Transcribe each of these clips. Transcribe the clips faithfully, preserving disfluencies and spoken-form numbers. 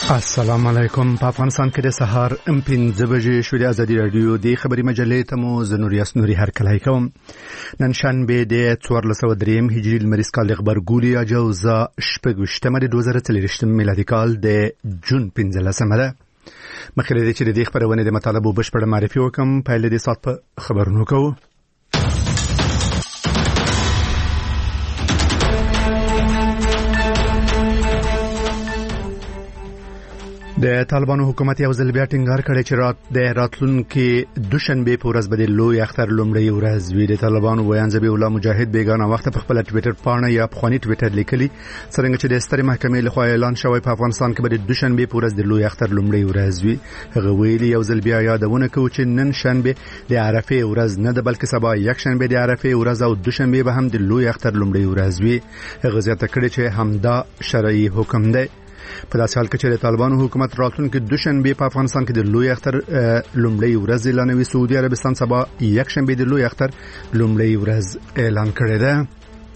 السلام علیکم. په افغانستان کې د سهار ام پنځه بجې شوې د ازادي رادیو د خبري مجلې ته مو زنوریاس نوري هر کله کوم. نن شنبه د څوارلس سوه درې هجري لمریز کال د خبرګولي اجازه شپږشتمه د دوه زره څلوېښت میلادي کال د جون پنځلسمه ده. مخکې د دې چې د دې خبرونې د مطالبو بشپړه معرفي وکم، پیل د سات په خبرونو کوو. د طالبانو حکومت یو ځل بیا ټینګار کړی چې رات د راتلونکي دوشنبه په ورځ به د لوی اختر لومړی ورځ وي. د طالبانو ویان ذبیح الله مجاهد بیگانه وخت په خپل ټوئیټر پاڼه یا په خونی ټوئیټر لیکلی څنګه چې د سترې محکمې لخوا اعلان شوی په افغانستان کې به د دوشنبه په ورځ د لوی اختر لومړی ورځ وي. هغه ویلي یو ځل بیا یادونه کوي چې نن شنبه د عرفه ورځ نه ده، بلکې سبا یک شنبه د عرفه ورځ او دوشنبه به هم د لوی اختر لومړی ورځ وي. هغه زیاته کړی چې همدا شرعي حکم دی. په داسې حال کې چې د طالبانو حکومت راتلونکي دوشنبه په افغانستان کې د لوی اختر لومړی ورځ اعلانوي، سعودي عربستان سبا یک شنبه د لوی اختر لومړی ورځ اعلان کړی ده.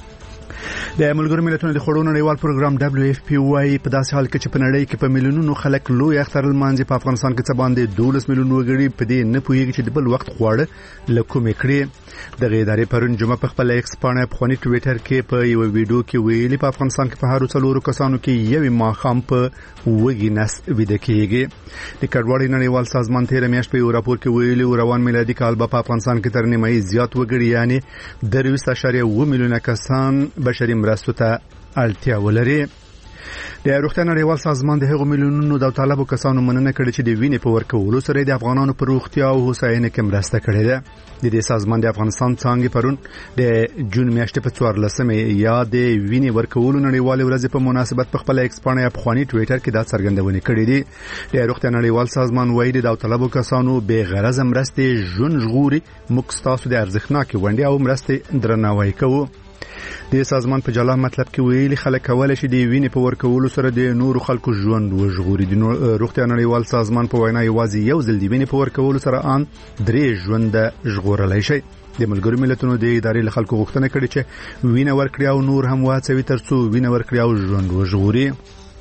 د ملګرو ملتونو د خړو نړیوال پروګرام دبليو اف پی وايي په داسې حال کې چې په نړۍ کې په میلیونونو خلک لوی اختر لمانځي، په افغانستان کې څه باندې دولس میلیون وګړي په دې نه پوهیږي چې د بل وخت خواړه لکومې کړي. د ادارې پرون جمعه په خپل ایکس پاڼه په خونی ټوئیټر کې په یو ویډیو کې ویلي په افغانستان کې په هر څلورو کسانو کې یو ماخام په وګي نس ویده کېږي. د کډوالۍ نړیوال سازمان تیر میاشت په یو راپور کې ویلي روان میلادي کال په افغانستان کې تر نیمایي زیات وګړي یعنی درویشت اعشاریه اووه میلیونه کسان بشري مرستو ته اړتیا ولري. د روغتیا نړیوال سازمان د هغو میلیونونو د طالبو کسانو مننه کړې چې د وینې په ورکولو سره د افغانانو پر روغتیا او هوساینې کې مرسته کړې ده. د دې سازمان د افغانستان څانګې پرون د جون میاشتې په څوارلسمه یا د وینې ورکولو نړیوال ورځ په مناسبت په خپل ایکس پاڼه یا په خونی ټوئیټر کې دا څرګندونه کړې دي. د روغتیا نړیوال سازمان وایي د طالبو کسانو بې غرض مرستې ژوند ژغوري، موږ تاسو د ارزښتناکې ونډې او مرستې درناوی کوو. د سازمان په جلا مطلب کې ویلي خلک کولای شي د وینې په ورکولو سره د نورو خلکو ژوند وژغوري. د روغتیا نړیوال سازمان په وینا یوازې یو ځل د وینې په ورکولو سره ان درې ژوند ژغورلای شي. د ملګرو ملتونو د ادارې له خلکو غوښتنه کړې چې وینې ورکړي او نور هم واڅوي ترڅو وینې ورکړي او ژوند وژغوري.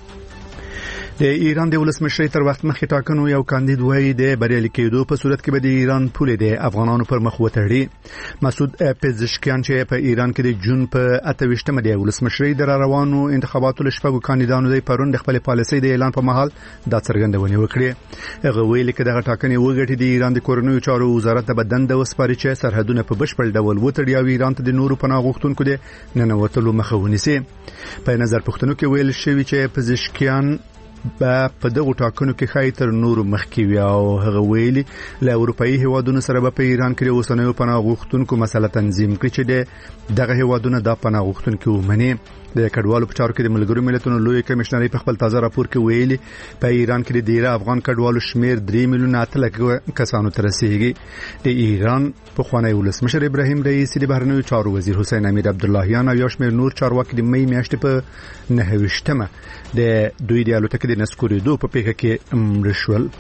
د ایران د ولسمشر تر وخت مخکې ټاکنو یو کاندید وایي د بریالي کېدو په صورت کې به د ایران پولې د افغانانو پر مخ وتړي. مسعود پزشکیان چې په ایران کې د جون په اته ویشتمه د ولسمشر د روانو انتخاباتو له شپږو کاندیدانو د پرون د خپل پالیسۍ د اعلان په مهال دا څرګندونه وکړه. هغه ویلي چې دغه ټاکنې وګټي د ایران د کورنیو چارو وزارت ته بدن د وسپاري چې سرحدونه په بشپړ ډول وتړي او ایران ته د نورو پناه غوښتونکو د ننوتلو مخه ونیسي. په نظر پښتنو کې ویل شوی چې پزشکیان په دغه ټاکنو کې خای تر نورو مخکې وي او هغه ویلي له اروپאי هیوادونو سره په ایران کې اوسنیو پناه غوښتونکو مسله تنظیم کړي چې دغه هیوادونه د پناه غوښتونکو ومني. د کډوالو په چارو کې د ملګرو ملتونو لوی کمشنري په خپل تازه راپور کې ویلي په ایران کې د ډیره افغان کډوالو شمیر درې میلیونه اته لک کسانو ته رسیدي. د ایران په خوانی ولسمشر ابراهیم رئیسی، د بهرنیو چارو وزیر حسین امیر عبداللهیان او یو شمیر نور چارواکي د مې میاشتې په نهه ویشتمه د دوی د الوتکې د نسکورېدو په پیښه کې مړه شول.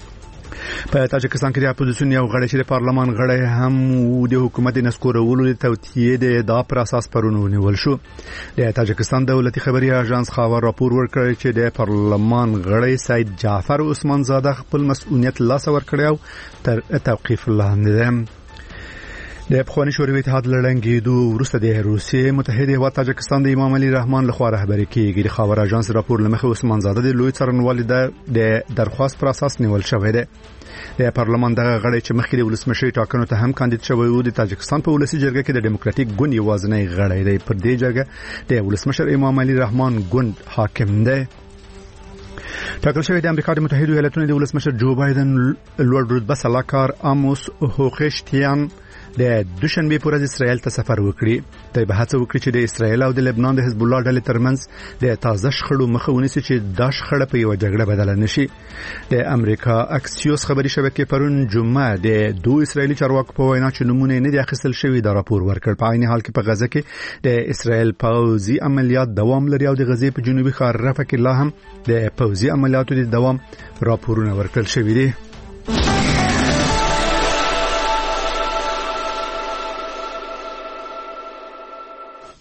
په تاجکستان کې د اپوزیسیون یو غړی چې د پارلمان غړی هم د حکومت د نسکورولو د توطیې د ادعا پر اساس پرون ونیول شو. د تاجکستان دولتي خبري اژانس خاور راپور ورکړی چې د پارلمان غړی سید جعفر عثمان زاده خپل مسؤلیت لاس ورکړی او تر توقیف لاندې ده. د افغاني شوروي اتحاد لړنګېدو وروسته د روسیې متحده هیواد تاجکستان د امام علي رحمان لخوا رهبري کېږي. د خاور اژانس راپور لمخې عثمان زاده د لوی څارنوالۍ د درخواست پر اساس نیول شوی دی. د پارلمان دغه غړی چې مخکې د ولسمشر ټاکنو ته هم کاندید شوی و د تاجکستان په ولسی جرګه کې د ډیموکراتیک ګوند یوازینی غړی دی. پر دې جرګه د ولسمشر امام علي رحمان ګوند حاکم دی. ټاکل شوی د امریکا د متحده ایالاتونو د ولسمشر جو بایدن لوړ رتبه سلاکار آموس هوخشتیان د دوشنبه پر ورځ اسرائیل ته سفر وکړي. دوی به هڅه وکړي چې د اسرائیل او د لبنان د حزب الله ډلې ترمنځ د تازه شخړو مخه ونیسي چې دا شخړه په یو جګړه بدله نشي. د امریکا اکسیوس خبري شبکې پرون جمعه د دوه اسرائیلي چارواکو په وینا چې نمونه نه دي اخیستل شوی دا راپور ورکړ. په عین حال کې په غزه کې د اسرائیل پوځي عملیات دوام لري او د غزې په جنوبي ښار رفح کې لا هم د پوځي عملیاتو د دوام راپورونه ورکړل شوی دي.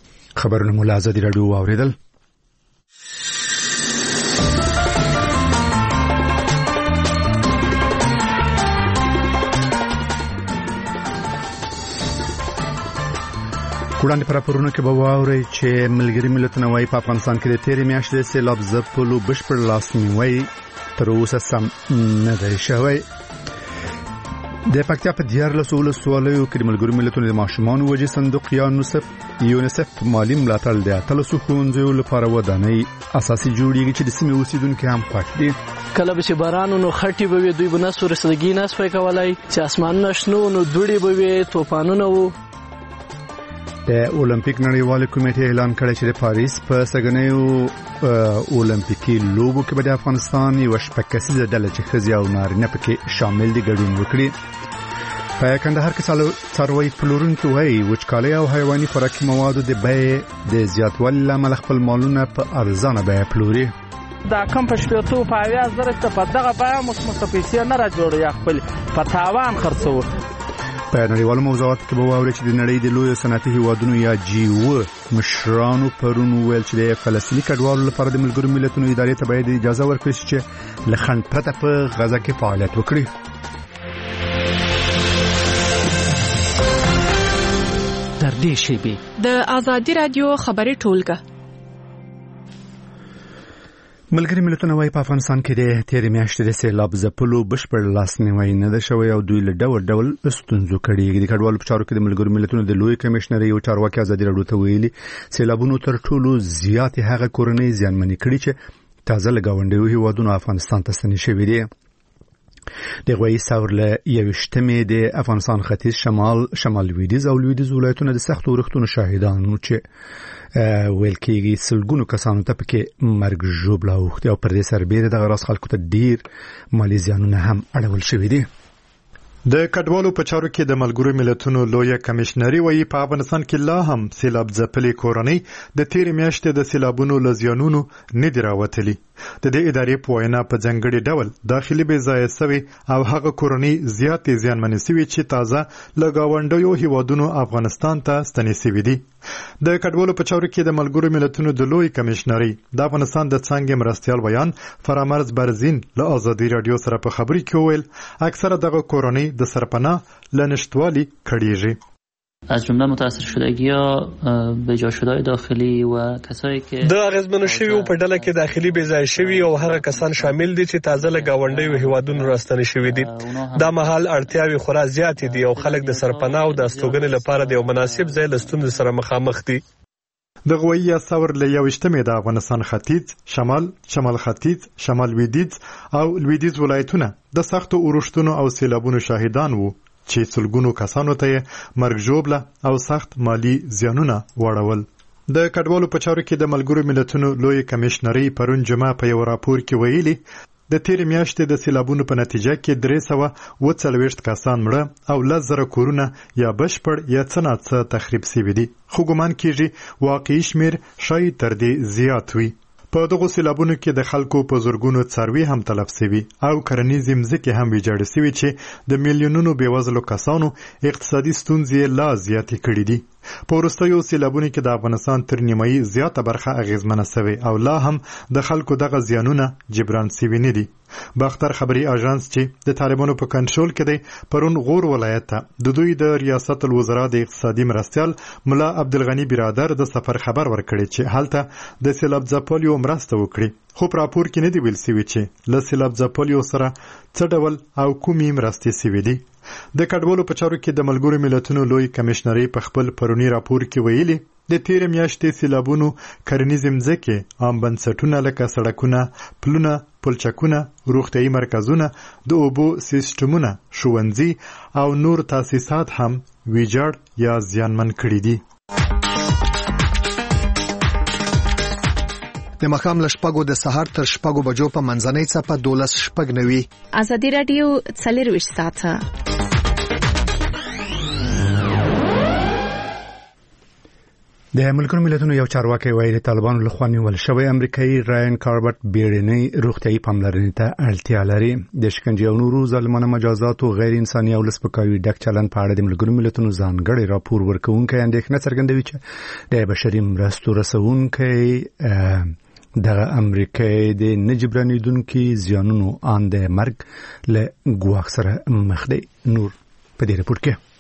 خبرونه مولا ازادي رادیو اوریدل. وړاندې پر راپورونو کې به واورئ چې ملګري ملتونه وايي په افغانستان کې د تېرې میاشتې د سیلاب ځپلو بشپړ لاسنیوی تر اوسه سم نه دی شوی. د پکتیا په دیارلس ولسوالیو کې د ملګرو ملتونو د ماشومانو وجې صندوق یا یونیسف یونیسف مالي ملاتړ د اتلسو ښوونځیو لپاره ودانۍ اساسي جوړیږي چې د سیمې اوسیدونکي هم خوښ دي. کله به چې باران نو خټې به وي، دوی به نس ورسېدګي نه سوی کولای، چې اسمانونه شنو نو دوړې به وي، توپانونه وو. د اولمپیک نړیوال کمیټې اعلان کړی چې د پاریس په سګنیو اولمپیکي لوبو کې به د افغانستان یو شپږ کسیزه ډله چې ښځې او نارینه پکې شامل دي ګډون وکړي. په کندهار کې څاروي پلورونکي وایي وچکالۍ او حیواني خوراکي موادو د بیې د زیاتوالي له امله خپل مالونه په ارزانه بیه پلوري. دا کم په شپېتو په اویا زره ته په دغه بیه مو پیسې نه راجوړي، یا خپل په تاوان خرڅوو. په نړیوالو موضوعاتو کې به واورئ چې د نړۍ د لویو صنعتي هیوادونو یا جی او مشرانو پرون ویل چې د فلسطیني کډوالو لپاره د ملګرو ملتونو ادارې ته باید اجازه ورکړي چې له خنډ پرته په غزه کې فعالیت وکړي. تر دې شیبې د آزادي رادیو خبري ټولګه. ملګري ملتونه وايي په افغانستان کې د تېرې میاشتې د سیلاب ځپلو بشپړ لاسنیوی نه ده شوی او دوی له ډول ډول ستونزو کړي. د کډوالو په چارو کې د ملګرو ملتونو د لوی کمشنر یو چارواکي ازادي راډیو ته ویلي سیلابونو تر ټولو زیاتې هغه کورنۍ زیانمنې کړي چې تازه له ګاونډیو هیوادونو افغانستان ته ستنې شوي دي. د غوي ثور له یوشتمې د افغانستان ختیځ شمال شمال لویدیځ او لویدیځ ولایتونو د سخت اورښتونو شاهدانو چې ویل کېږي سلګونو کسانو ته پکې مرګ ژوبله اوښتي او پر دې سربېره دغه راز خلکو ته ډیر مالي زیانونه هم اړول شوي دي. د کډوالو په چارو کې د ملګرو ملتونو لوی کمشنري وایي په افغانستان کې لا هم سیلاب ځپلې کورنۍ د تېرې میاشتې د سیلابونو له زیانونو نه دي راوتلي. د دې ادارې په وینا په ځانګړي ډول داخلي بې ځایه سوي او هغه کورنۍ زیاتې زیانمنې سوي چې تازه له ګاونډیو هیوادونو افغانستان ته ستنې سوي دي. د کډوالو په چارو کې د ملګرو ملتونو د لوی کمشنري د افغانستان د څانګې مرستیال ویان فرامرز برزین له آزادي رادیو سره په خبري کې وویل اکثره دغه کورنۍ د سرپناه له نشتوالي کړيږي. از جمله متاثر شدگی ها به جا شده‌های داخلی و کسایی که د اغیزمنو شوی په ډله کې داخلي بې ځای شوی او هغه کسان شامل دي چې تازه له ګاونډیو هیوادونو راستنې شوي دي. دا مهال اړتیاوې خورا زیاتې دي او خلک د سرپناه او د استوګنې لپاره د یو مناسب ځای له ستونزې سره مخامخ دي. د غوي ثور له یوشتمې د افغانستان ختیځ شمال شمال ختیځ شمال لویدیځ او لویدیځ ولایتونه د سختو اورښتونو او سیلابونو شاهدان وو چې څلګونو کسانو ته مرګ ژوبله او سخت مالی زیانونه واړول. د کډوالو په چارو کې د ملګرو ملتونو لوی کمشنري پرون جمعه په یو راپور کې ویلي د تېرې میاشتې د سیلابونو په نتیجه کې درې سوه اووه څلوېښت کسان مړه او لس زره کورونه یا بشپړ یا څه ناڅه تخریب سوي دي، خو ګمان کېږي واقعي شمېر شاید تر دې زیات وي. په دغو سیلابونو کې د خلکو په زرګونو څاروي هم تلف سوي او کرنیزې مځکې هم ویجاړې سوي چې د میلیونونو بېوزلو کسانو اقتصادي ستونزې لا زیاتې کړي دي. په وروستیو سیلابونو کې د افغانستان تر نیمایي زیاته برخه اغیزمنه سوې او لا هم د خلکو دغه زیانونه جبران سوي نه دي. باختر خبري اژانس چې د طالبانو په کنټرول کې دی پرون غور ولایت ته د دوی د ریاست الوزرا د اقتصادي مرستیال ملا عبدالغنی برادر د سفر خبر ورکړي چې هلته د سیلاب ځپلیو مرسته وکړي، خو په راپور کې نه دی ویل سوي چې له سیلاب ځپلیو سره څه ډول او کومې مرستې سوي دي. د کډوالو په چارو کې د ملګرو ملتونو لوی کمشنري په خپل پرونی راپور کې ویلي د تېرې میاشتې سیلابونو کرنیزې مځکې، عام بنسټونه لکه سړکونه، پلونه، پلچکونه، روغتیايي مرکزونه، د اوبو سیستمونه، ښوونځي او نور تاسیسات هم ویجاړ یا زیانمن کړي دي. د مخام له شپږو د سهار تر شپږو بجو په منځنۍ څپه دولس شپږ نوي. آزادي رادیو څلرویشت ساعته. د ملګرو ملتونو یو چارواکي وایي د طالبانو لخوا نیول شوی امریکایي راین کاربټ بیړنۍ روغتیايي پاملرنې ته اړتیا لري. د شکنجې او نورو ظالمانه مجازات او غیر انساني او لسپکاوي ډک چلند په اړه د ملګرو ملتونو ځانګړی راپور ورکوونکی اندېښنه څرګندوي چې د بشري مرستو رسونکي دغه امریکای د نجبرانیدونکو زیانونو آن د مرګ له ګواښ سره مخ دی. نور په دې راپور کې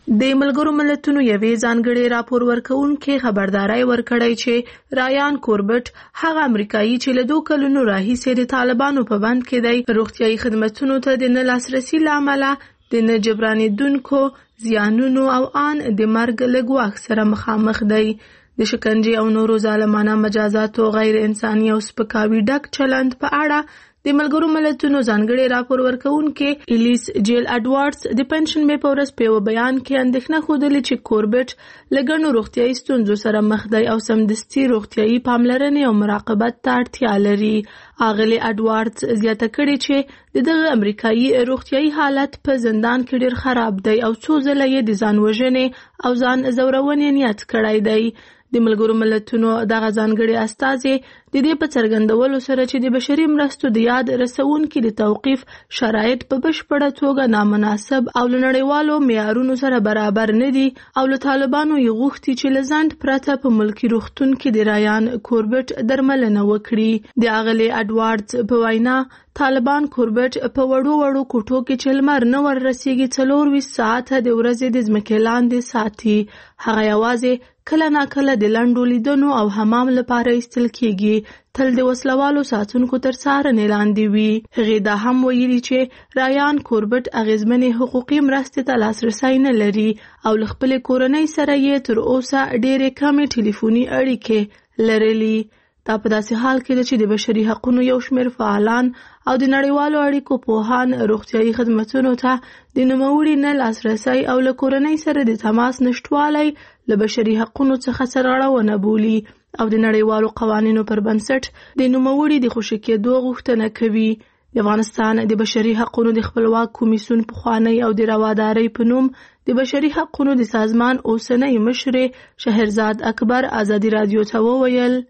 د ملګرو ملتونو یوې ځانګړي راپور ورکوونکي خبرداري ورکړی چې رایان کوربټ هغه امریکایي چې له دوه کلونو راهیسې د طالبانو په بند کې دی روغتیايي خدماتو ته د نه لاسرسي لامل د نه جبرانیدونکو زیانونو او ان د مرګ له ګواښ سره مخامخ دی د شکنجې او نورو ظالمانه مجازاتو غیر انساني او سپکاوي ډک چلند په اړه د ملګرو ملتونو ځانګړي راپور ورکوونکي الیس جیل اډوارډز د پنشن مې په ورځ په یو بیان کې اندېښنه ښودلې چې کوربټ له ګڼو روغتیايي ستونزو سره مخ دی او سمدستي روغتیايي پاملرنې او مراقبت ته اړتیا لري. اغلی اډوارډز زیاته کړې چې د دغه امریکایي روغتیايي حالت په زندان کې ډېر خراب دی او څو ځله یې د ځان وژنې او ځان ځورونې نیت کړی دی. د ملګرو ملتونو دغه ځانګړي استازي د دې په څرګندولو سره چې د بشري مرستو د یاد رسونکو د توقيف شرایط په بشپړه توګه نامناسب او لنړیوالو معیارونو سره برابر نه دي او له طالبانو یې غوښتي چې لزند پرته په ملکی روغتون کې د رایان کوربټ درملنه وکړي. د اغلی اډوارډز په وینا طالبان کوربټ په وړو وړو کوټو کې چې لمر نه ور رسیږي څلور ویشت ساعته د ورځې د ځمکې لاندې ساتي. هغه یوازې کله ناکله د لنډو لیدنو او حمام لپاره ایستل کیږي تل د وسلوالو ساتونکو تر څارنې لاندې وي. هغې دا هم ویلي چې رایان کوربټ اغیزمنې حقوقي مرستې ته لاسرسی نه لري او له خپلې کورنۍ سره یې تر اوسه ډېرې کمې ټلیفوني اړیکې لرلي. دا په داسې حال کې ده چې د بشري حقوقو یو شمېر فعالان او د نړیوالو اړیکو پوهان روغتیايي خدماتو ته د نوموړي نه لاسرسی او له کورنۍ سره د تماس نشټوالی له بشري حقوقو څخه سرغړونه بولي او د نړیوالو قوانینو پر بنسټ د نوموړي د خوشي کېدو غوښتنه کوي. د افغانستان د بشري حقوقو د خپلواک کمیسیون پخوانی او د روادارۍ په نوم د بشري حقوقو د سازمان اوسنی مشر شهرزاد اکبر ازادي رادیو ته وویل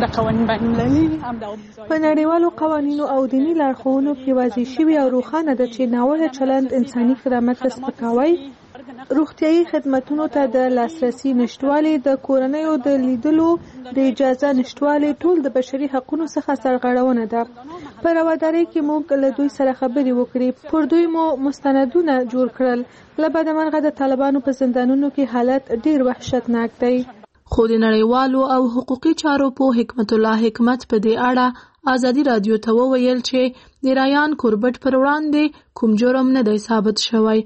په نړیوالو قوانینو او دینی لارښوونو کې واضح شوی او روښانه ده چې ناوړه چلند انساني کرامت ته سپکاوی، روغتیايي خدماتو ته د لاسرسي نشټوالی، د کورنیو د لیدلو د اجازه نشټوالی ټول د بشري حقوقو څخه سرغړونه ده. په روادارۍ کې موږ له دوی سره خبرې وکړې، پر دوی مو مستندونه جوړ کړل. له بده مرغه د طالبانو په زندانونو کې حالت ډیر وحشتناک دی. خو د نړیوالو او حقوقي چارو په حکمت الله حکمت په دې اړه ازادي رادیو ته وویل چې د رایان کوربټ پر وړاندې کوم جرم نه دی ثابت شوی.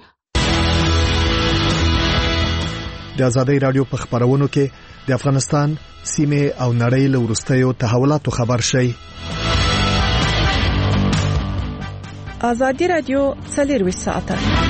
د ازادي رادیو په خبرونو کې د افغانستان سیمه او نړۍ له وروستیو تحولاتو خبر شي. ازادي رادیو څلور ساعته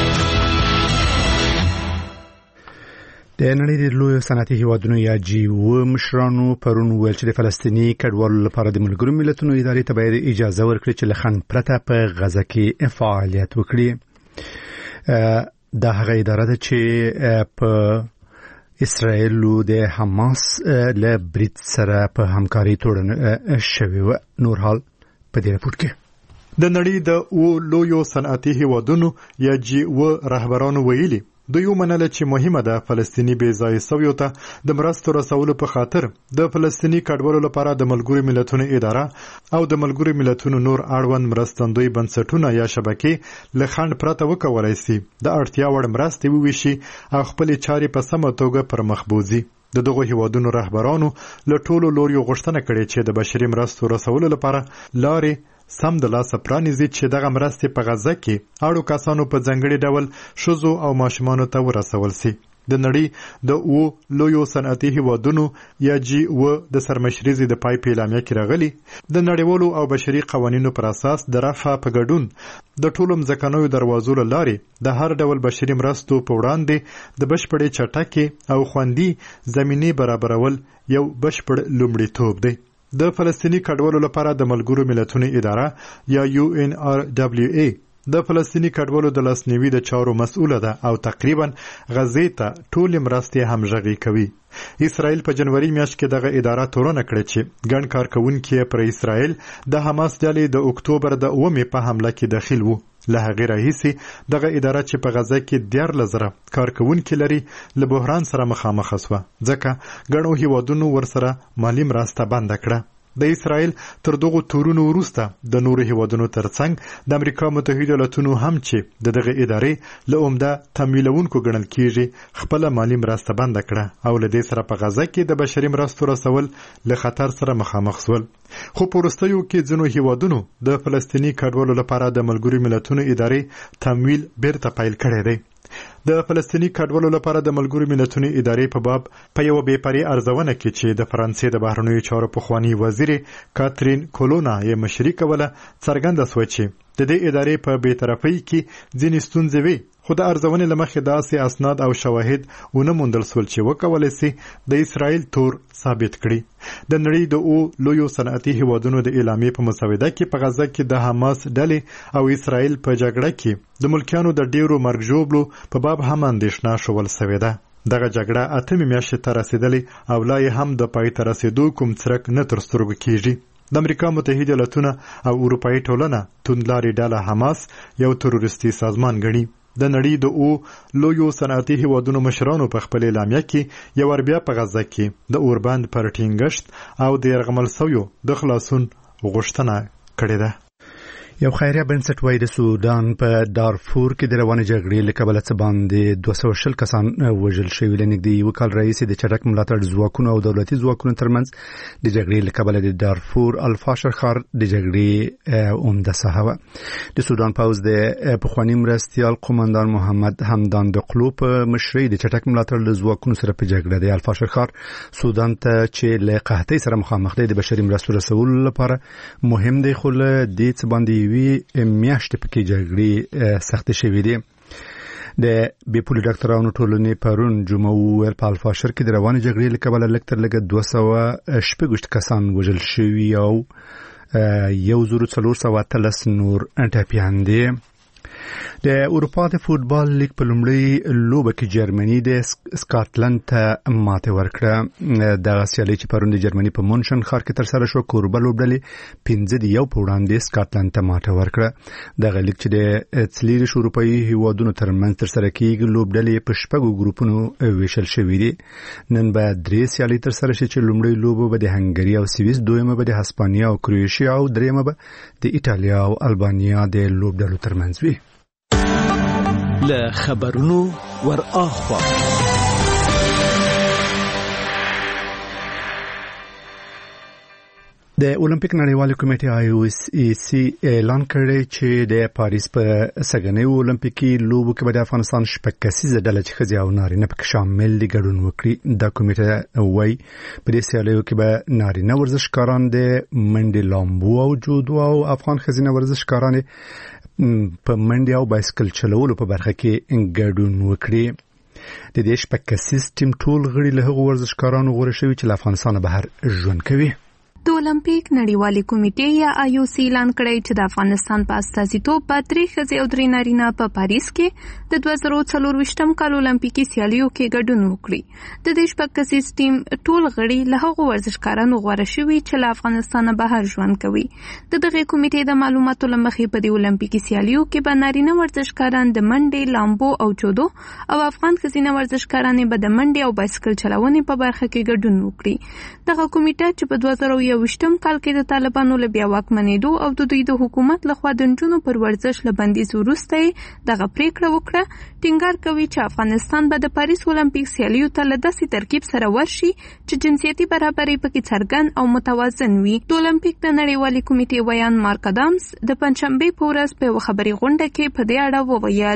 د نړۍ د لوی صنعتي هیوادونو یا جی او مشرانو پرون ویل چې د فلسطیني کډوالو لپاره د ملګرو ملتونو ادارې ته باید اجازه ورکړي چې له خنډ پرته په غزه کې فعالیت وکړي. دا هغه اداره ده چې په اسرائیل او د حماس له برید سره په همکاري تړون شوی و. نور حال په دې راپور کې د نړۍ د او لوی صنعتي هیوادونو یا جی او رهبرانو ویلي دوی ومنله چې مهمه ده فلسطیني بې ځای شویو ته د مرستو رسولو په خاطر د فلسطیني کډوالو لپاره د ملګرو ملتونو اداره او د ملګرو ملتونو نور اړوند مرستندوی بنسټونه یا شبکې له خنډ پرته وکولای شي د اړتیا وړ مرستې وویشي او خپل چارې په سمه توګه پر مخ بوزي. د دغه هیوادونو رهبرانو له ټولو لوريو غوښتنه کړې چې د بشري مرستو رسولو لپاره لارې سم د لاسه پرانیزي چې دغه مرستې په غزه کې اړو کسانو په ځنګړي ډول شوزو او ماشومانو ته ورسول شي. د نړۍ د او لویو صنعتي هیوادونو یا جی او د سرمشريزي د پای په اعلامیه کې راغلي د نړیوالو او بشري قوانینو پر اساس د رفع په ګډون د ټولو مځکنوي دروازو لارې د هر ډول بشري مرستو په وړاندې د بشپړې چټکې او خوندي زميني برابرول یو بشپړ لومړیتوب دی. د فلسطینی کډوالو لپاره د ملګرو ملتونو اداره یا یو ان آر دبلیو ای د فلسطینی کډوالو د لاسنیوي د چارو مسؤله ده او تقریبا غزې ته ټول مرستې همغږي کوي. اسرائیل په جنوري میاشت کې دغه اداره تورونه کړې چې ګڼ کارکونکي پر اسرائیل د حماس ډلې د اکتوبر د اومې په حمله کې داخل وو. له هغې راهیسې دغه اداره چې په غزه کې دیارلس زره کارکونکي لري له بحران سره مخامخ شوه ځکه ګڼو هیوادونو ورسره مالي مرسته بنده کړه. د اسرائیل تر دغه تورونو وروسته د نورو هیوادونو ترڅنګ د امریکا متحده ایالاتونو هم چې د دغه ادارې له عمده تمویلونکو ګڼل کیږي خپل مالی مرسته بند کړه او له دې سره په غزا کې د بشري مرستو رسول له خطر سره مخامخ شول. خو په وروستیو کې ځینو هیوادونو د فلسطیني کډوالو لپاره د ملګرو ملتونو ادارې تمویل بیرته پیل کړی دی. د فلسطیني کډوالو لپاره د ملګرو ملتونو ادارې په باب په یو بې پرې ارزونه کې چې د فرانسې د بهرنیو چارو پخوانی وزیر کاترین کولونا یې مشري کوله څرګنده شوه چې د دې ادارې په بې طرفۍ کې ځینې ستونزې وي، خو د ارزونې له مخې داسې اسناد او شواهد ونه موندل شول چې وکولی سي د اسرائیل تور ثابت کړي. د نړۍ د او لویو صنعتي هیوادونو د اعلامیې په مسوده کې په غزه کې د حماس ډلې او اسرائیل په جګړه کې د ملکیانو د ډیرو مرګ ژوبلو په باب هم اندېښنه شول سوې ده. دغه جګړه اتمې میاشتې ته رسېدلې او لا یې هم د پای ته رسېدو کوم څرک نه تر سترګو کېږي. د امریکا متحده ایالاتونه او اروپایي ټولنه توندلارې ډله حماس یو تروریستي سازمان ګڼي. د نړۍ د او لویو صنعتي هیوادونو مشرانو په خپل اعلامیه کې یو ور بیا په غزه کې د اوربند پر ټینګښت او د یرغمل شویو د خلاصون غوښتنه کړې ده. یو خیریه بنسټ وایي د سودان په دارفور کې د روانې جګړې له کبله څه باندې دوه سوه شل کسان وژل شوي. له نږدې یو کال راهیسې د چټک ملاتړ ځواکونو او دولتي ځواکونو ترمنځ د جګړې له کبله د دارفور الفاشر ښار د جګړې عمده ساحه وه. د سودان پوځ د پخواني مرستیال قومندان محمد حمدان دقلو په مشرۍ د چټک ملاتړ له ځواکونو سره په جګړه د الفاشر ښار سودان ته چې له قحطۍ سره مخامخ دی د بشري مرستو رسولو لپاره مهم دی، خو له دې څه باندې وی میاشتې پکې جګړې سختې شوې دي. د بې پولي ډاکټرانو ټولنې پرون جمعه وویل په الفاشر کې د روانې جګړې له کبله لږ تر لږه دوه سوه شپږ کسان وژل شوي او یو زر څلور سوه اتلس نور ټپیان دي. د اروپا د فوتبال لیګ په لومړۍ لوبه کې جرمني د سکاټلند ته ماته ورکړه. دغه سیالي چې پرون د جرمني په مونشن ښار کې ترسره شوه کوربه لوبډلې پنځه د یو په وړاندې سکاټلند ته ماته ورکړه. دغه لیګ چې د څلېرویشت اروپایي هیوادونو ترمنځ ترسره کېږي لوبډلې په شپږو ګروپونو ویشل شوي دي. نن به درې سیالۍ ترسره شي چې لومړۍ لوبه به د هنګري او سویس، دویمه به د هسپانیا او کروشیا او دریمه به د ایټالیا او البانیا د لوبډلو ترمنځ وي. له خبرونو ور اخوا د اولمپیک نړیوال کمیټې آی او ای سی اعلان کړی چې د پاریس په سږنیو اولمپیکي لوبو کې به د افغانستان شپږ کسیزه ډله چې ښځې او نارینه پکې شامل دي ګډون وکړي. دا کمیټه وایي په دې سیالیو کې به نارینه ورزشکاران د منډې، لامبو او جودو او افغان ښځینه ورزشکاران په منډې او بایسکل چلولو په برخه کې ګډون وکړي. د دې شپږ کسیز ټیم ټول غړي له هغو ورزشکارانو غوره شوي چې له افغانستانه بهر ژوند کوي. د اولمپیک نړیوالې کمیټې یا آی او سی اعلان کړی چې د افغانستان په استازیتوب به درې ښځې او درې نارینه په پاریس کې د دوه زره څلرویشتم کال اولمپیکي سیالیو کې ګډون وکړي. د دې شپږ کسیز ټیم ټول غړي له هغو ورزشکارانو غوره شوي چې له افغانستانه بهر ژوند کوي. د دغې کمیټې د معلوماتو له مخې په دې اولمپیکي سیالیو کې به نارینه ورزشکاران د منډې، لامبو او جودو او افغان ښځینه ورزشکارانې به د منډې او بایسکل چلونې په برخه کې ګډون وکړي. دغه کمیټه چې په دوه زره یوویشتم کال کې د طالبانو له بیا واکمنېدو او د دوی د حکومت لخوا د نجونو پر ورزش له بندیز وروسته دغه پریکړه وکړه. ټینګار کوي چې افغانستان به د پاریس اولمپیک سیالیو ته له داسې ترکیب سره ورشي چې جنسیتي برابري پکې څرګند او متوازن وي. د اولمپیک د نړیوالې کمیټې ویان مارک ادامز د پنځشنبې په ورځ په یوه خبري غونډه کې په دې اړه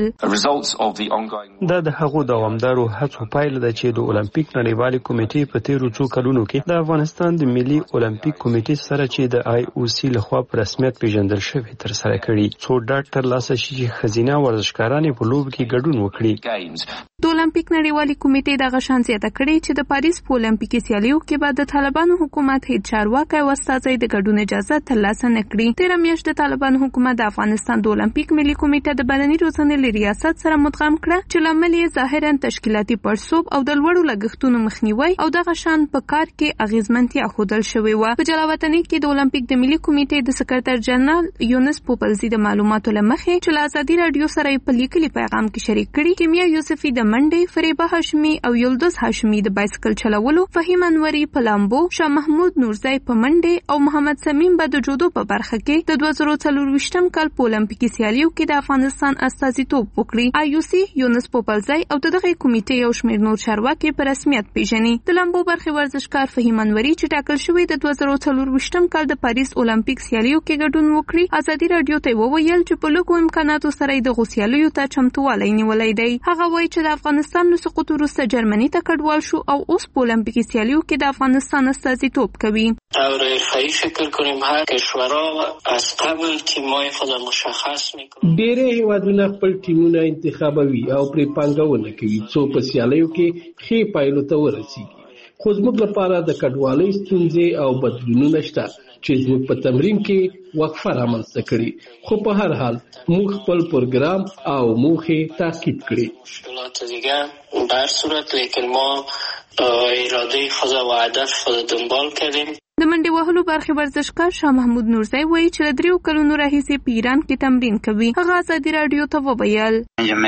وویل دا د هغو دوامدارو هڅو پایله ده چې د اولمپیک نړیوالې کمیټې په تیرو څو کلونو کې د افغانستان د ملي اولمپیک کمیټې سره چې د آی او سی لخوا په رسمیت پیژندل شوی تر سره کړي څو ډاټ تر لاسه شي چې ښځینه ورزشکاران په لوب کې ګډون وکړي. د اولمپیک نړیوالې کمیټې دغه شان زیاته کړې چې د پاریس په اولمپیکي سیالیو کې به د طالبانو حکومت هیڅ چارواکی او استازی د ګډون اجازه ترلاسه نه کړي. تېره میاشت د طالبانو حکومت د افغانستان د اولمپیک ملي کمیټه د بدني روزنې له ریاست سره مدغم کړه چې لامل یې ظاهرا تشکیلاتي پړسوب او د لوړو لګښتونو مخنیوي او دغه شان په کار کې اغیزمنتیا ښودل شوې وه. په په جلاوطنۍ کې د اولمپیک د ملي کمیټې د سکرټر جنرال یونس پوپلزي د معلوماتو لمخې چې له ازادي رادیو سره په لیکلي پیغام کې شریک کړي کیمیا یوسفي د منډې، فریبه هاشمي او یلدوز هاشمي د بایسکل چلولو، فهیم انوري په لامبو، شاه محمود نورزی په منډې او محمد سمیم به د جودو په برخه کې د دوه زره څلرویشتم کال په اولمپیکي سیالیو کې د افغانستان استازیتوب وکړي. آی یو سی یونس پوپلزی او دغه کمیټې یو شمېر نور چارواکي په رسمیت پیژني. د لامبو برخې ورزشکار فهیم انوري چې ټاکل شوی د دوه زره څلرویشتم کال د پاریس اولمپیک سیالیو کې ګډون وکړي، ازادي رادیو ته وویل چې په لږو امکاناتو سره د غوسیالیو ته چمتووالی نیولی دی. هغه وایي چې د افغانستان له سقوط وروسته جرمني ته کډوال شو او اوس په اولمپیکي سیالیو کې د افغانستان استازیتوب کوي. طور حرفه‌ای فکر کنیم هر کشورها از قبل تیم‌های خود مشخص میکنن. ډېر هیوادونه خپل ټیمونه انتخابوي او پرې پانګونه کوي څو په سیالیو کې ښې پایلو ته ورسیږي. خو زموږ لپاره د کډوالۍ ستونزې او بدلونونه شته چې زموږ په تمرین کې وقفه رامنځته کړي، خو په هر حال موږ خپل پروګرام او موخې تعقیب کړي. مشکلات دیگه به هر صورت لیکن ما اراده خود و هدف خود دنبال کردیم. د منډې وهلو برخې ورزشکار شاه محمود نورزی وایي چې له دریو کلونو راهیسې په ایران کې تمرین کوي. هغه ازادي رادیو ته وویل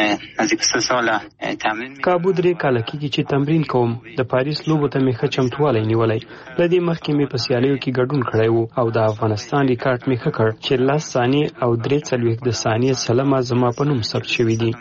کابو درې کاله کېږي چې تمرین کوم. د پاریس لوبو ته مې ښه چمتوالی نیولی. له دې مخکې مې په سیالیو کې ګډون کړی و او د افغانستان ریکارډ مې ښه کړ چې لس ثانیې او درې څلوېښت د ثانیې سلمه زما په نوم ثبت شوي دي.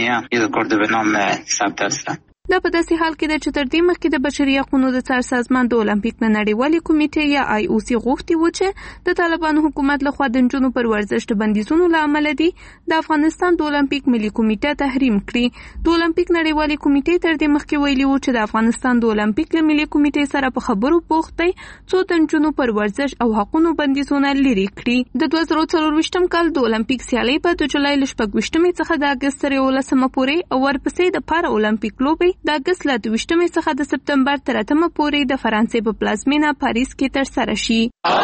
دا په داسې حال کې ده چې تر دې مخکې د بشري حقوقو د څار سازمان د اولمپیک نه نړیوالې کمیټې یا آی او سی غوښتي و چې د طالبانو حکومت لخوا د نجونو پر ورزش د بندیزونو له امله دي د افغانستان د اولمپیک ملي کمیټه تحریم کړي. د اولمپیک نړیوالې کمیټې تر دې مخکې ویلي و چې د افغانستان د اولمپیک له ملي کمیټې سره په خبرو بوخت دی څو د نجونو پر ورزش او حقوقو بندیزونه لرې کړي. د دوه زره څلرویشتم کال د اولمپیک سیالۍ به د جولای له شپږویشتمې څخه د اګست تر یولسمه پورې او ورپسې د پارا اولمپیک لوبې د اګست له دویشتمې څخه د سپتمبر تر اتمه پورې د فرانسې په پلازمینه پاریس کې ترسره شي.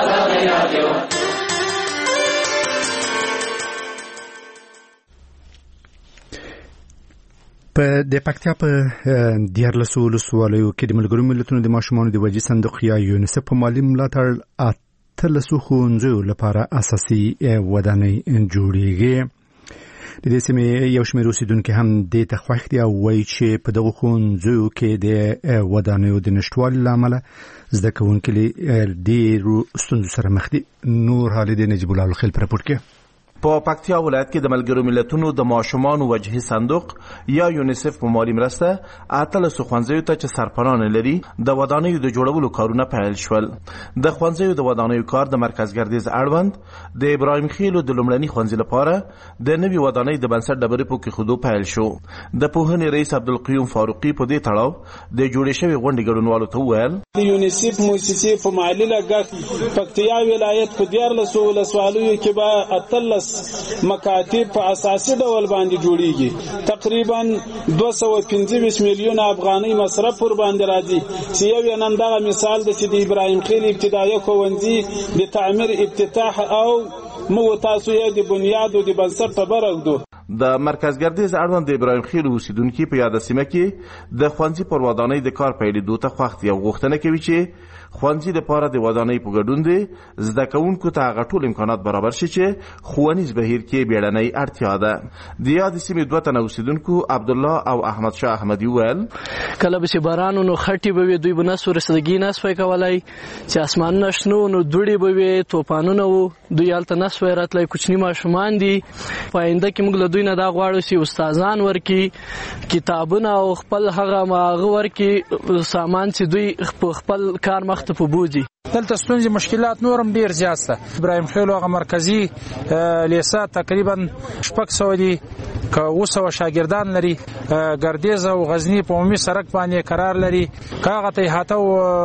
په د پکتیا په دیارلسو ولسوالیو کې د ملګرو ملتونو د ماشومانو د وجې صندوق یا یونیسف په مالي ملاتړ اتلسو ښوونځیو لپاره اساسي ودانۍ جوړیږي. د دې سیمې یو شمېر اوسیدونکي هم دې ته خوښ دي او وایي چې په دغو ښوونځیو کې د ودانیو د نشتوالي له امله زده کوونکي له ډېرو ستونزو سره مخ دي. نور حال د نجیب الله الخیل په راپور کې. په پکتیا ولایت کې د ملګرو ملتونو د ماشومانو وجهي صندوق یا یونیسف په مالي مرسته اتلسو ښوونځیو ته چې سرپران لري د ودانیو د جوړولو کارونه پیل شول. د ښوونځیو د ودانیو کار د مرکز ګردیز اړوند د ابراهیم خیلو د لومړني ښوونځي لپاره د نوي ودانۍ د بنسټ ډبرې په کېښودو پیل شو. د پوهنې رئیس عبدالقیوم فاروقي په دې تړاو د جوړې شوې غونډې ګډونوالو ته وویل د یونیسف مؤسسې په مالي لګښت پکتیا ولایت په دیارلسو ولسوالیو کې به اتلس مکاتب په اساسي ډول باندې جوړیږي. تقریبا دوه سوه پنځه ویشت میلیونه افغانۍ مصرف پر باندې راځي چې یو نن دغه مثال د چې د ابراهیم خیل ابتدایي ښوونځي د تعمیر افتتاح او مو تاسو یې د بنیاد او د بنسټ په برګدو. د مرکز ګردیز اړوند د ابراهیم خیل اوسیدونکي په یاد سیمه کې د ښوونځي پر ودانۍ د کار پیلېدو ته خوښ دي او غوښتنه کوي چې ښوونځي لپاره د ودانۍ په ګډون دي زده کوونکو ته هغه ټول امکانات برابر شي چې ښوونیز بهیر کې بیړنۍ اړتیا ده. د یاد سیمې دوه تنه اوسیدونکو عبدالله او احمد شاه احمدي وویل کله به چې باران نو خټې به وي دوی به نس ورسېدګي نه سوی کولی چې اسمانونه شنه نو دوړې به وي توپانونه وو دوی هلته نه سوی راتلی کوچني ماشومان دي. په آینده کې موږ له دوی نه دا غواړو چې استادان ورکړي کتابونه او خپل هغه هغه ورکړي سامان چې دوی په خپل کار مخ ته په بوځي. دلته ستونزې مشکلات نورم ډیر زیات دي. ابراهیم خیل هغه مرکزی لیسه تقریبا شپږ سوه دي که اوه سوه شاګردان لري. ګردیز او غزنی په عمومي سړک باندې قرار لري که هغه ته احاطه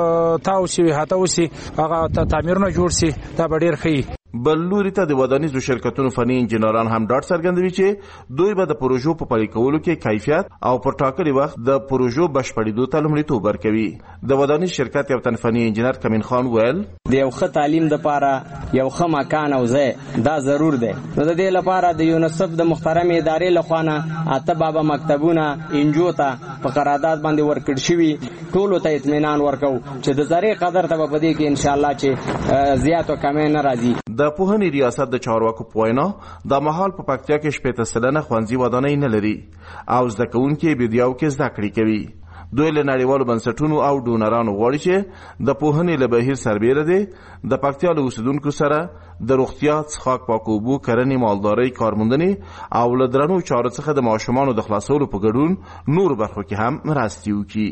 تاو شي احاطه وشي هغه تعمیرونه جوړ شي دا به ډیر ښه. بل لوري ته د ودانیزو شرکتونو فني انجینران هم ډاډ څرګندوي چې دوی به د پروژو په پلي کولو کې کیفیت او پر ټاکلي وخت د پروژو بشپړېدو ته لومړیتوب ورکوي. د ودانیز شرکت یو تن فني انجینر کمین خان ویل د یو ښه تعلیم دپاره یو ښه مکان او ځای دا ضرور دی. نو د دې لپاره د یونیسف د محترمې ادارې لخوا نه اته بابا مکتبونه انجو ته په قرارداد باندې ورکړل شوي. ټولو ته اطمینان ورکو چې د زرې قدر ته په دې کې ان شاء الله چې زیات او کم نه راځي. د پوهنې ریاست د چارواکو په وینا د مهال په پکتیا کې شپږ سلنه ښوونځي ودانۍ نه لري او زده کوونکي بیا کې زده کړې کوي. دوی له نړیوالو بنسټونو او ډونرانو غواړي چې د پوهنې له بهیر سربیره دي د پکتیا له اوسیدونکو سره د روغتیا، څښاک، پاکو اوبو، کرنې، مالدارۍ، کارموندنې او له درنو چارو څخه د ماشومانو د خلاصولو په ګډون نور برخو کې هم مرستې وکړي.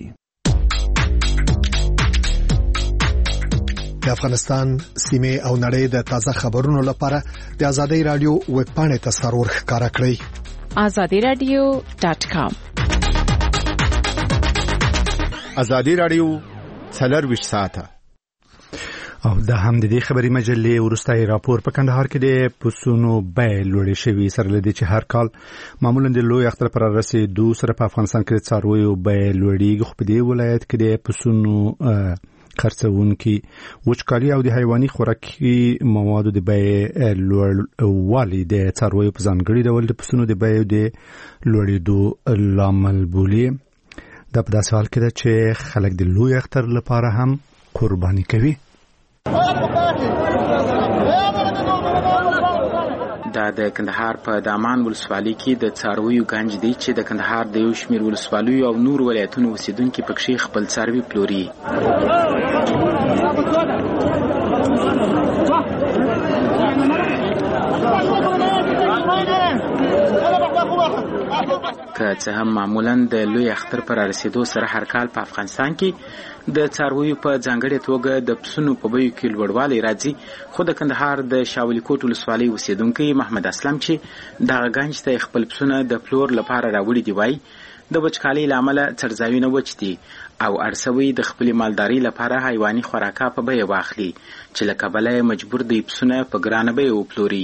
د افغانستان سیمه او نړۍ د تازه خبرونو لپاره د آزادۍ رادیو ویب پاڼې ته سرور ښکارا کړئ آزادی رادیو ډاټ کام. آزادی رادیو څلور ساعته او د هم د دې خبري مجلې ورستای راپور په کندهار کې د پسونو بیې لوړې شوي سره لدی چې هر کال معمولا د لوی اختر پر رسیدو سره په افغانستان کې د څارویو بیې لوړېږي. خو په دې ولایت کې د پسونو خرڅونکي وچکالي او د حیواني خوراکي موادو د بیې لوړوالی د څارویو په ځانګړي ډول د پسونو د بیې د لوړېدو لامل بولي. دا په داسې حال کې ده چې خلک د لوی اختر لپاره هم قرباني کوي. دا د کندهار په دامان ولسوالۍ کې د څارویو گنج دی چې د کندهار د یو شمېر ولسوالیو او نور ولایتونو اوسیدونکي پکې خپل څاروي پلوري. که څه هم معمولا د لوی اختر پر رسیدو سره هر کال په افغانستان کې د څارویو په ځانګړې توګه د پسونو په بیو کې لوړوالی راځي، خو د کندهار د شاولی کوټ ولسوالۍ اوسیدونکی محمد اسلم چې دغه گنج ته خپل پسونه د پلور لپاره راوړي دی وایي د وچکالۍ له امله څړځایونه وچ دي او ارسوي د خپلې مالدارۍ لپاره حیواني خوراکه په بیه واخلي چې له کبله مجبور دی پسونه په ګرانه بیه وپلوري.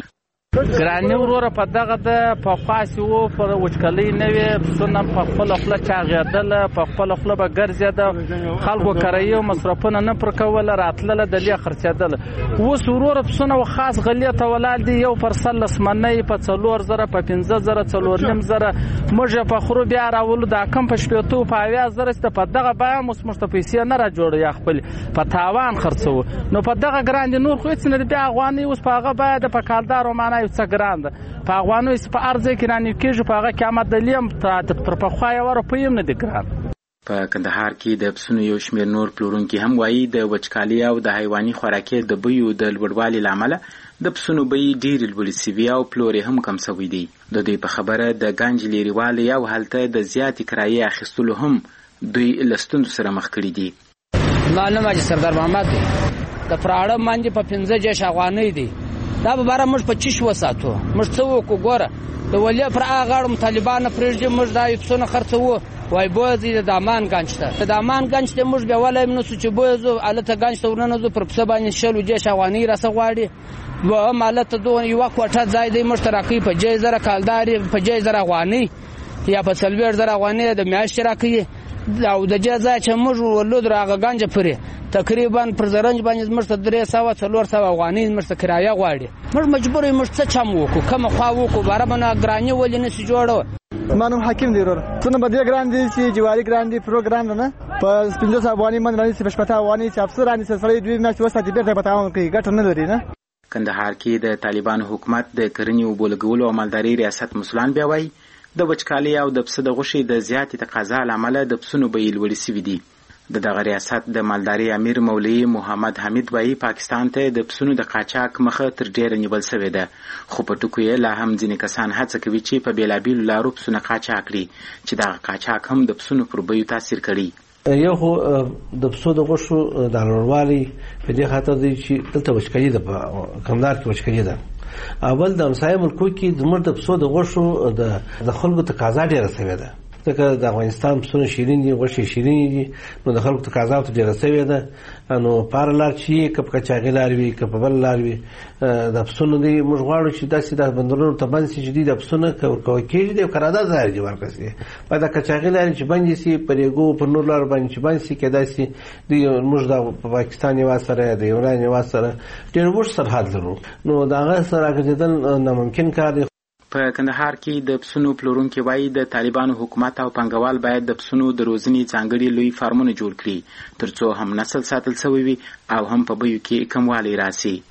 ګراني وروره په دغه د پخواسي وو په وچکالۍ نوې پسونه په خپل خپل چاغېدل په خپل خپل به ګرځېده، خلکو کرایي مصرفونه نه پر کوله راتلله د لې خرڅېدل. اوس وروره پسونه خاص غلې ته ولاړ دي، یو پر سلس منۍ په څلور زره په پنځه زره څلور نیم زره موږ په خرو بیا راولو دا کم په شپېتو په اویا زره چې په دغه بیه اوس موږ ته پیسې نه را جوړوي، یا خپل په تاوان خرڅوو. نو په دغه ګران دي نور خو هېڅ نه دي، بیا افغانۍ اوس په هغه بیه د په کالدارو معنا یو څه ګران ده، په افغانۍ په هر ځای کې رانیو کېږي، په هغه کې امدلي هم پر پخوا یوه روپۍ هم نه دي ګران. په کندهار کې د پسونو یو شمېر نور پلورونکي هم وایي د وچکالۍ او د حیواني خوراکۍ د بیو د لوړوالي له امله د پسونو بیې ډېرې لوړې سوي او پلور یې هم کم سوی دی. د دوی په خبره د ګنج لرېوالی او هلته د زیاتې کرایې اخیستلو هم دوی له ستونزو سره مخ کړي دي. زما نوم حاجي سردار محمد دی، د پراړه منځ په پنځه جېش افغانۍ دی، دا به باره موږ په چیش وساتو. موږ څه وکړو ګوره د ولې پر هغه غاړو طالبان نه پرېږدي، موږ دا پسونه خرڅوو وای بوځي د دامان گنج ته د دامان گنج ته موږ بیا ولای نو چې بوځو الته گنج ته ورننه پر پسه باندې شلو جې شوانی راسه غواړي و مالته دوه یو کوټه ځای دی مشترکي په جې زره کالداري په جې زره غوانی یا په سلویر زره غوانی د میاشت راکې او د جزا چې موږ ولود راغه گنج پرې تقریبا پر زرنج باندې موږ ته درې سوه څلور سوه افغانۍ موږ ته کرایه غواړي. موږ مجبور یو موږ څه چم وکړو کومه خوا وکړو باره باندې ګراني ولې نه شي جوړو. مانم حکیم دی ورور څنګه بده ګران دي چې جواری ګران دي پروګرام نه په پنځه سوه افغانۍ باندې راني چې پښپتا افغانۍ چې افسر راني سړی دوی میاشتې وساتي بیرته په تاوان کوي ګټه نه لري. نه کندهار کې د طالبان حکومت د کرنې او بولګولو او مالدارۍ ریاست مسولان بیا وایي د وچکالۍ او د پسه د غوښې د زیاتې تقاضا له امله د پسونو بیې لوړې سوي دي. د دغه ریاست د مالدارۍ امیر مولوي محمد حمید وایي پاکستان ته د پسونو د قاچاق مخه تر ډیره نیول سوې ده، خو په ټکو یې لا هم ځینې کسان هڅه کوي چې په بېلابېلو لارو پسونه قاچاق کړي چې دغه قاچاق هم د پسونو پر بیو تاثیر کړي. یو خو د پسو د غوښو د لوړوالي په دې خاطر دی چې دلته وچکالي ده، په کندهار کې وچکالي ده. اول د همسایه ملکو کې زموږ د پسو د غوښو د خلکو تقاضا ډېره سوې ده، ځکه د افغانستان پسونه شیرین دي، غوښې شیرینې دي، نو د خلکو تقاضا ته ډېره سوې ده. نو په هره لار چې که په کچاغي لار وي که په بله لار وي د پسونو دی موږ غواړو چې داسې د بندرونو ته بند شي چې دوی د پسونه که ورکول کېږي دی قرارداد ځای دي ورکړه سي په د کچاغي لارې چې بندې سي په ریګو په نور لارو باندې چې بند سي کېدای سي دوی موږ د پاکستان هېواد سره د ایران هېواد سره ډېر اوږد سرحد لرو، نو د هغه سره راګرځېدل ناممکن کار دی. په کندهار کې د پسونو پلورونکي وایي د طالبانو حکومت او پانګوال باید د پسونو د روزنې ځانګړي لوی فارمونه جوړ کړي ترڅو هم نسل ساتل شوی وي او هم په بیو کې کموالی راسي.